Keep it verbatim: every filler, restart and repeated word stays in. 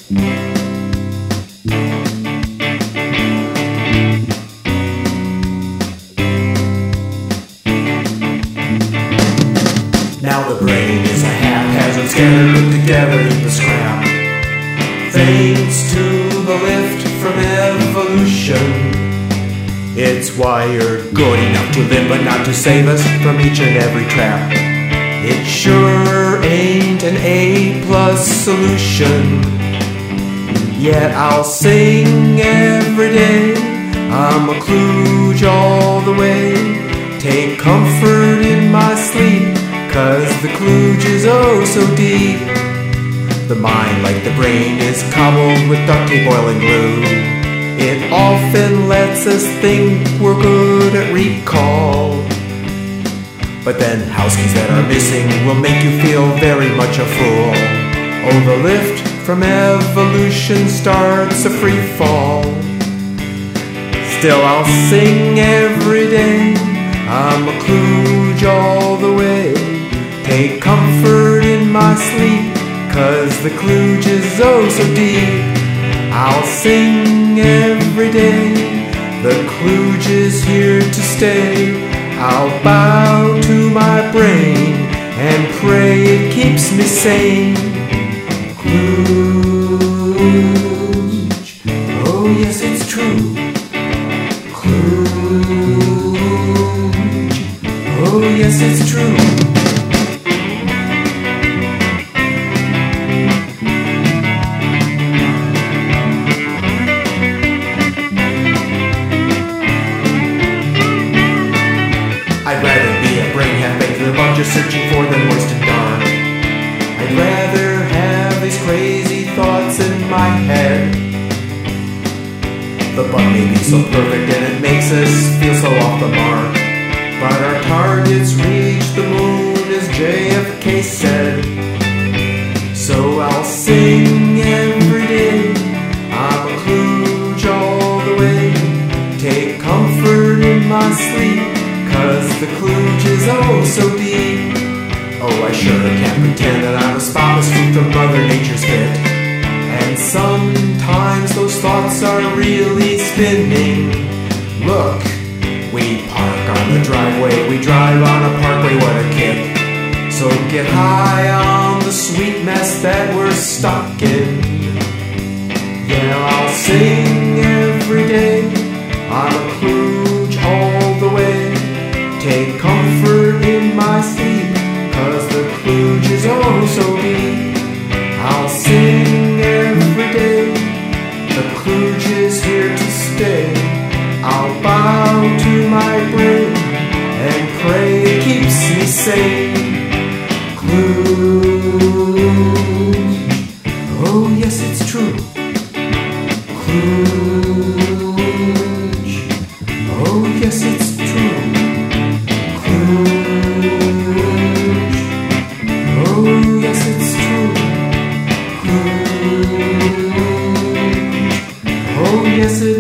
Now the brain is a haphazard scanner put together in the scrap. Thanks to the lift from evolution, it's wired good enough to live but not to save us from each and every trap. It sure ain't an A-plus solution, yet I'll sing every day. I'm a kludge all the way. Take comfort in my sleep, 'cause the kludge is oh so deep. The mind, like the brain, is cobbled with duct tape, oil, and glue. It often lets us think we're good at recall, but then house keys that are missing will make you feel very much a fool. Oh, the lift from evolution starts a free fall. Still I'll sing every day. I'm a kludge all the way. Take comfort in my sleep, 'cause the kludge is oh so deep. I'll sing every day. The kludge is here to stay. I'll bow to my brain and pray it keeps me sane. Kludge, oh yes it's true. Kludge, oh yes it's true. I'd rather be a brain half-baked with a bunch of searching for the moist and dark. I'd rather have these crazy thoughts in my head. The bug may be so perfect and it makes us feel so off the mark, but our targets reach the moon, as J F K said. So I'll sing every day. I'm a kludge all the way. Take comfort in my sleep, 'cause the kludge is oh so deep. Oh, I sure can't pretend that I'm a spotless fruit from Mother Nature's pit. And sometimes those thoughts are really spinning. Look, we park on the driveway, we drive on a parkway, what a kick. So get high on the sweet mess that we're stuck in. Yeah, I'll sing every day. I'm a kludge all the way. Take comfort in my sleep, 'cause the kludge is oh so deep. I'll sing every day. The kludge is here to stay. I'll bow to my brain and pray it keeps me sane. Kludge, oh yes it's true. Kludge, oh yes it's true. Kludge, oh yes it's true. Kludge, oh yes it